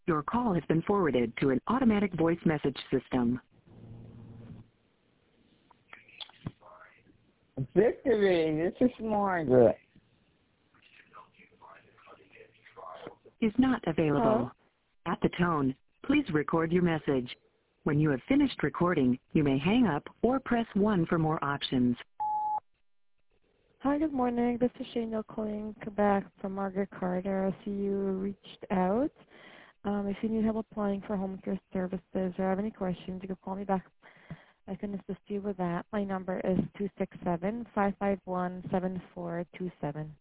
Your call has been forwarded to an automatic voice message system. Victory, this is Margaret. Is not available. Hello? At the tone, please record your message. When you have finished recording, you may hang up or press 1 for more options. Hi, good morning. This is Shana calling back from Margaret Carter. I see you reached out. If you need help applying for home care services or have any questions, you can call me back. I can assist you with that. My number is 267-551-7427.